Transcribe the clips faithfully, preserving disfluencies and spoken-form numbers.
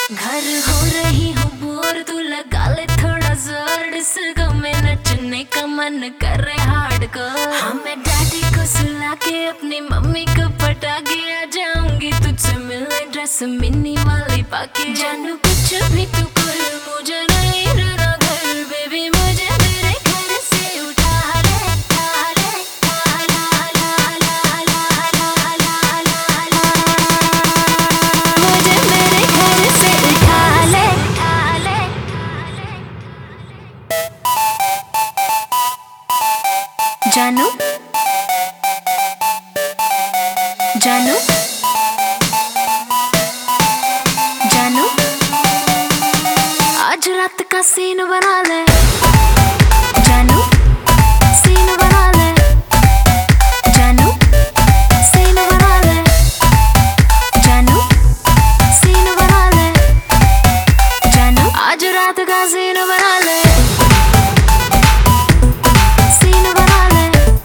घर हो रही हूँ बोर, तू लगा ले थोड़ा जोर। इस गम में नचने का मन कर रहा हार्डकोर। हाँ मैं डैडी को सुला के अपनी मम्मी को पटा के आ जाऊंगी तुझसे मिलने, ड्रेस मिनी वाली पाके। जानू कुछ भी तू कर, मुझे नहीं रहना घर। बेबी मुझे मेरे घर से उठा ले, उठा ले, उठा ला ला ला ला ला ला ला ला। मुझे मेरे घर से उठा ले, उठा ले। जानू जानू जानू आज रात का सीन बना ले। जानू सीन बना ले, जानू सीन बना ले, जानू सीन बना ले, जानू आज रात का सीन बना ले, सीन बना ले,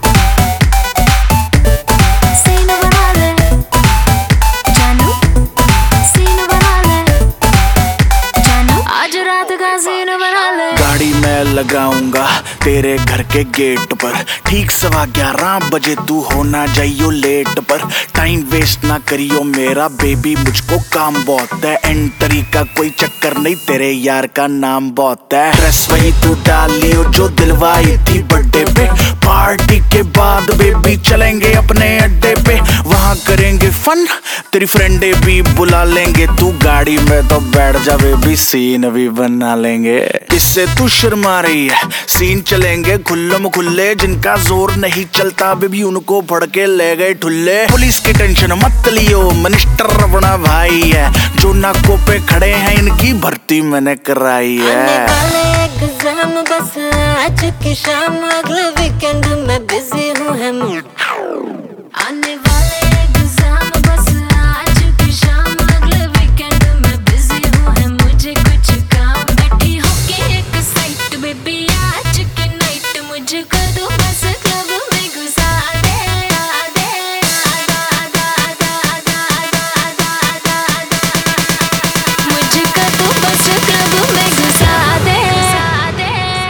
सीन बना ले, जानू सीन बना ले, जानू आज रात का सीन बना ले। गाड़ी मैं लगाऊंगा तेरे घर के गेट पर, ठीक सवा ग्यारह बजे तू होना जाइयो लेट पर। टाइम वेस्ट ना करियो मेरा बेबी, मुझको काम बहुत है। एंट्री का कोई चक्कर नहीं, तेरे यार का नाम बहुत है। ड्रेस वही तू डाल लियो जो दिलवाई थी बर्थडे पे। पार्टी के बाद बेबी चलेंगे अपने अड्डे पे, वहाँ करेंगे फन, तेरी फ्रेंडे भी बुला लेंगे। तू गाड़ी में तो बैठ जा बेबी, सीन भी बना लेंगे। इससे तू शर्मा रही है, सीन चलेंगे खुल्लम खुल्ले। जिनका जोर नहीं चलता बेबी उनको फड़ के ले गए ठुल्ले। पुलिस की टेंशन मत लियो, मिनिस्टर अपना भाई है। जो नाकों पे खड़े हैं इनकी भर्ती मैंने कराई है। आने वाले एग्जाम बस आज की शाम, अगले वीकेंड में बिजी हूँ है मूड। आने वाले एग्जाम बस आज की शाम, अगले वीकेंड में बिजी हूँ है मुझे कुछ काम। बैठी होके एक साइड बेबी आज की नाइट, मुझे कर दो बस क्लब में घुसा दे, आ दे, आ दा दा दा दा दा दा दा। मुझे कर दो बस क्लब में घुसा दे, आ दे।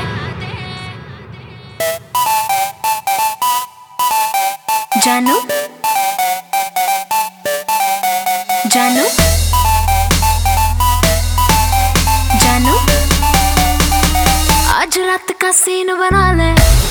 जानू जानू जानू आज रात का सीन बना ले।